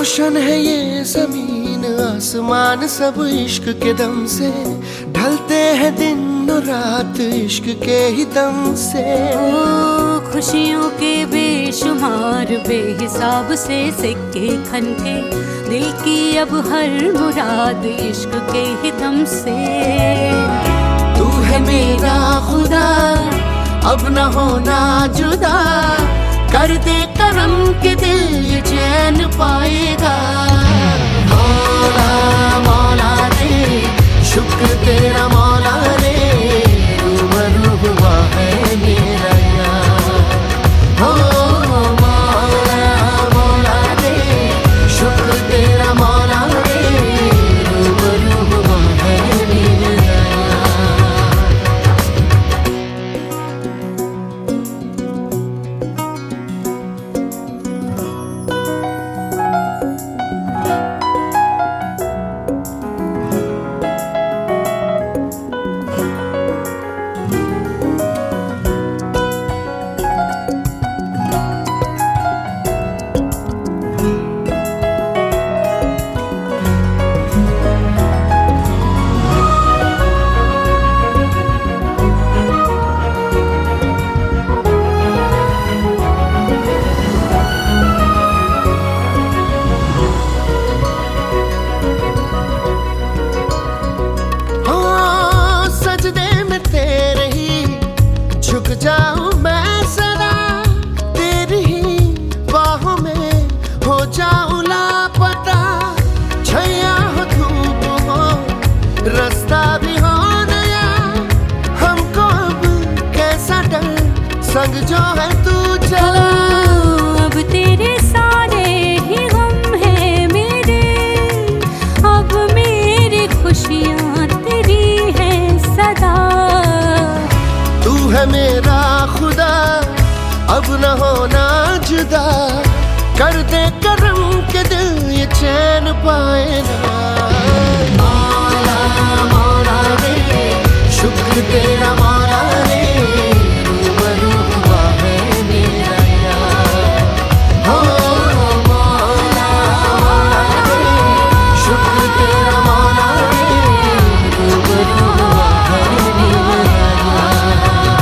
रोशन है ये जमीन आसमान सब इश्क के दम से, ढलते हैं दिन और रात इश्क के ही दम से। ओ खुशियों के बेशुमार बेहिसाब से सिक्के खनके, दिल की अब हर मुराद इश्क के ही दम से। तू है मेरा खुदा अब न होना जुदा, कर दे करम के दिल ये चैन पाएगा। मौला मौला रे शुक्र तेरा मौला रे, रूबरू हुआ है मेरा यार। हो मौला मौला रे शुक्र तेरा मौला रे, रूबरू हुआ है मेरा यार। झुक जाऊं मैं सदा तेरी ही बाहों में, हो जाऊं लापता छैया हो धूप हो रास्ता भी हो नया। हमको अब कैसा डर संग जो है तू चला। अब तेरे सारे ही गम है मेरे, अब मेरी खुशियाँ तेरी है सदा। तू है मेरा खुदा अब न होना जुदा, कर दे करम के दिल ये चैन पाए ना। मौला मौला रे शुक्र तेरा मौला रे, रूबरू हुआ है मेरा यार। हो मौला मौला रे शुक्र तेरा मौला रे, रूबरू हुआ है मेरा यार।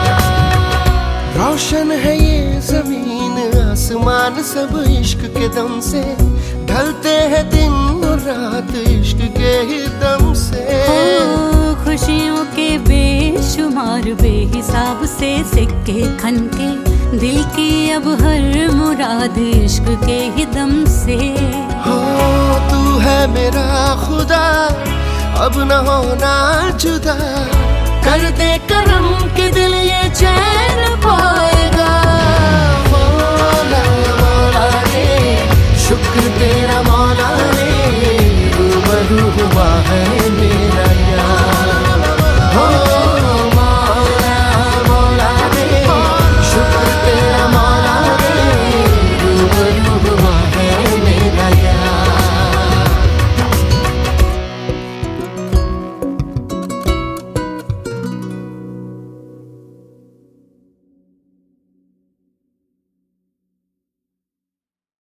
रोशन है ये जमीन आसमान सब इश्क के दम से, ढलते हैं दिन और रात इश्क के ही दम से। ओ खुशियों के बेशुमार बेहिसाब से सिक्के खनके, दिल की अब हर मुराद इश्क के ही दम से। हो तू है मेरा खुदा अब न होना जुदा, कर दे कर